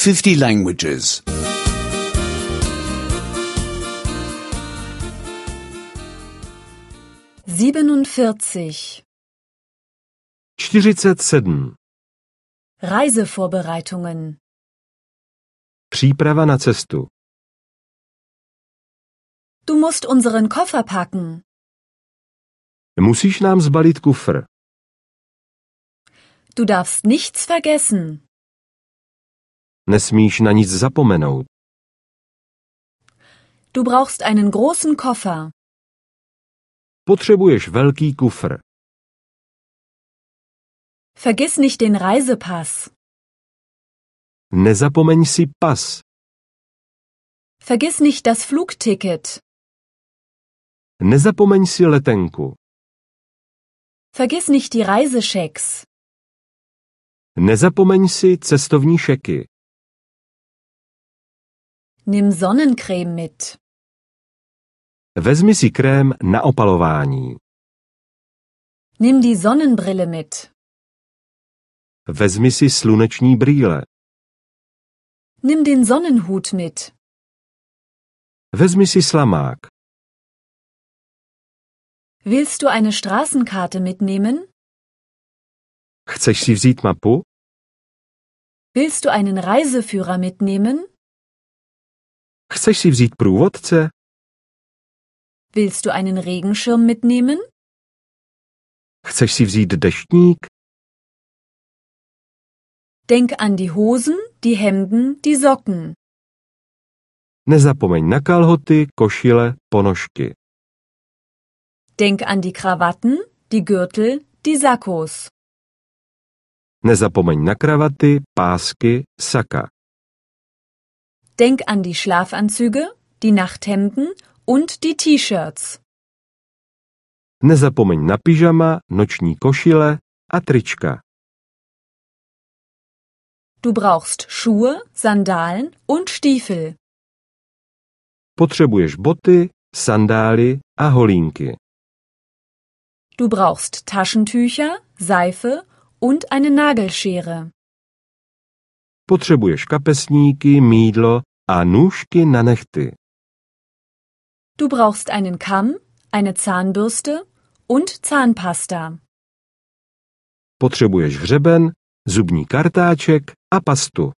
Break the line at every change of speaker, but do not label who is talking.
50 languages.
47.
47.
Reisevorbereitungen.
Příprava na cestu.
Du musst unseren Koffer packen.
Musíš nám zbalit kufr.
Du darfst nichts vergessen.
Nesmíš na nic zapomenout.
Du brauchst einen großen Koffer.
Potřebuješ velký kufr.
Vergiss nicht den Reisepass.
Nezapomeň si pas.
Vergiss nicht das Flugticket.
Nezapomeň si letenku.
Vergiss nicht die Reisechecks.
Nezapomeň si cestovní šeky.
Nimm Sonnencreme mit.
Vezmi si krém na opalování.
Nimm die Sonnenbrille mit.
Vezmi si sluneční brýle.
Nimm den Sonnenhut mit.
Vezmi si slamák.
Willst du eine Straßenkarte mitnehmen?
Chceš si vzít mapu?
Willst du einen Reiseführer mitnehmen?
Chceš si vzít průvodce?
Willst du einen Regenschirm mitnehmen?
Chceš si vzít deštník?
Denk an die Hosen, die Hemden, die Socken.
Nezapomeň na kalhoty, košile, ponožky.
Denk an die Krawatten, die Gürtel, die Sakkos.
Nezapomeň na kravaty, pásky, saka.
Denk an die Schlafanzüge, die Nachthemden und die T-Shirts.
Nezapomeň na pyžama, noční košile a trička.
Du brauchst Schuhe, Sandalen und Stiefel.
Potřebuješ boty, sandály a holínky.
Du brauchst Taschentücher, Seife und eine Nagelschere.
Potřebuješ kapesníky, mýdlo a nůžky na nehty.
Du brauchst einen Kamm, eine Zahnbürste und Zahnpasta.
Potřebuješ hřeben, zubní kartáček a pastu.